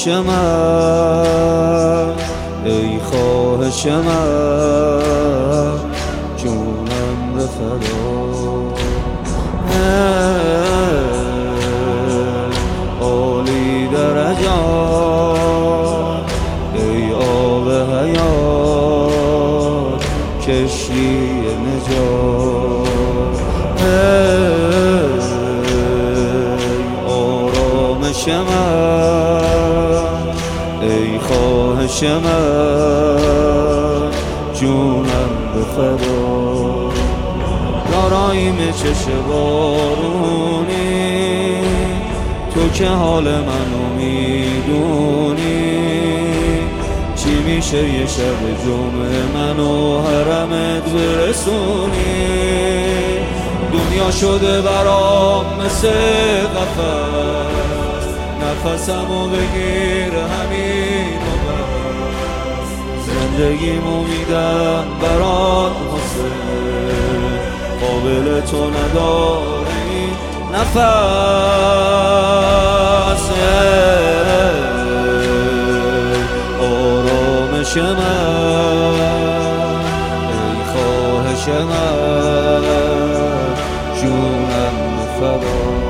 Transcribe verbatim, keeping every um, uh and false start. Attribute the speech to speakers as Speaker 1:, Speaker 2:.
Speaker 1: خواهش من، ای خواهش من، جونم به فدا. عالی درجات ای آب حیات، کشتی نجات، ای آرامش من، ای خواهش من، جونم به فدا. داراییم چشم بارونی، تو که حال منو میدونی، چی میشه یه شب جمعه منو حرمت برسونی. دنیا شده برام مثل قفس، نفسمو بگیر همین و بس، زندگیمو میدم برات حسین، قابل تو نداره این نفس. آرامش من، ای خواهش من، جونم فدا.